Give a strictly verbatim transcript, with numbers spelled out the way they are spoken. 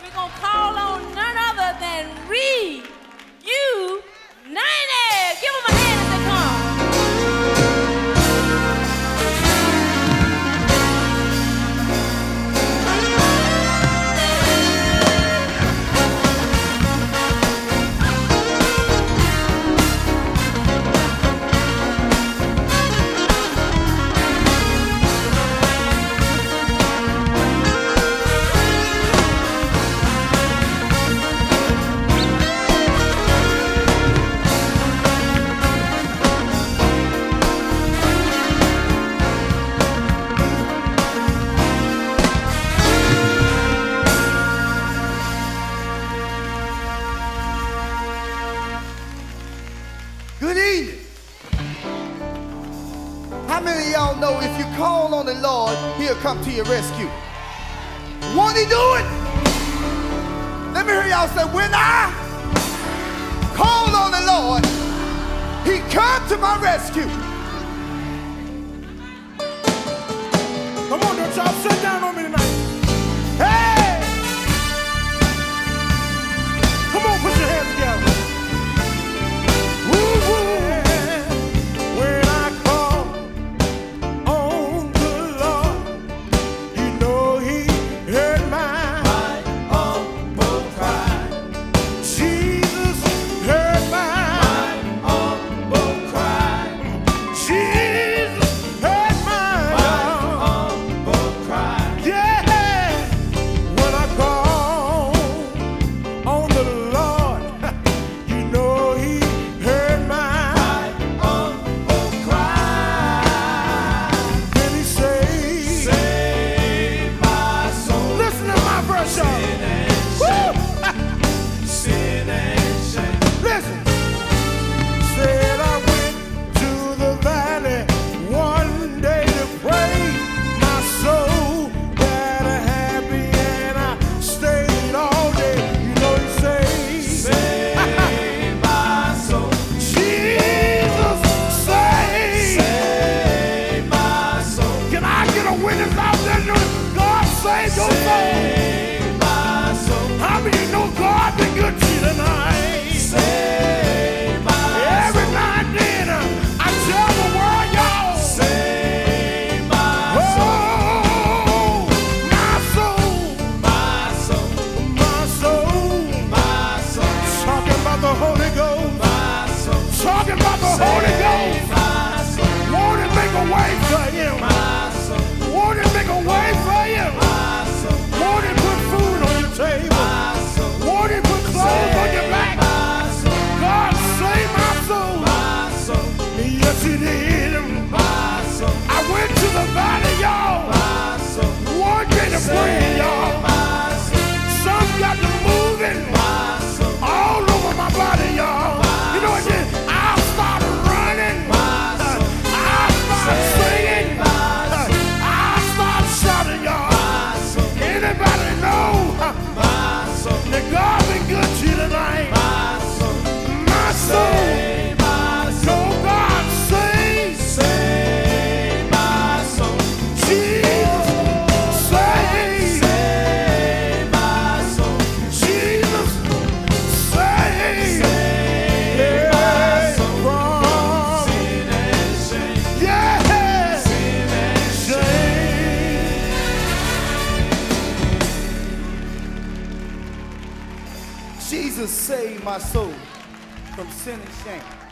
We're going to call on none other than Reunited. Give them a hand as they come. Good evening. How many of y'all know if you call on the Lord, He'll come to your rescue? Won't He do it? Let me hear y'all say, when I call on the Lord, He come to my rescue. Come on, don't y'all sit down on me tonight. Hey! Come on, put your hands together. Woo, woo. When I call on the Lord, you know He heard my, my humble cry. Jesus heard my, my humble cry. Jesus heard my, my humble cry. Yeah, when I call on the Lord, you know He heard my, my humble cry. Then He saved, saved my soul. Listen to my verse, y'all. Sin and shame. Listen. Said I went to the valley one day to pray. My soul got a happy and I stayed all day. You know He saved, saved my soul. Jesus saved, saved my soul. Can I get a witness out there? Know God saved your soul. My soul. How many of you know God been good to you tonight? Save my Every soul. Night and then uh, I tell the world, y'all. Save my oh, soul. My soul. My soul. My soul. My soul. Talking about the Holy Ghost. My soul. Talking about the Holy Ghost. My soul. Won't it make a way for you? My soul. Won't it make a way for you? My soul. Won't it put food on your table? My soul. Won't it put clothes on your back? My soul. God save my soul. My soul. Yes, He did. My soul. I went to the valley, y'all. My soul. One day to pray, y'all. My soul. Some got to moving. My soul. All over my body, y'all. You know what? Then I started running. My soul. I started singing. I started shouting, y'all. Anybody know that God been good to you tonight? My soul. No, God save. Save my soul. Jesus save. Save my soul. Jesus save. Save my soul. From sin and shame. Yeah. Sin and shame. Jesus saved my soul from sin and shame.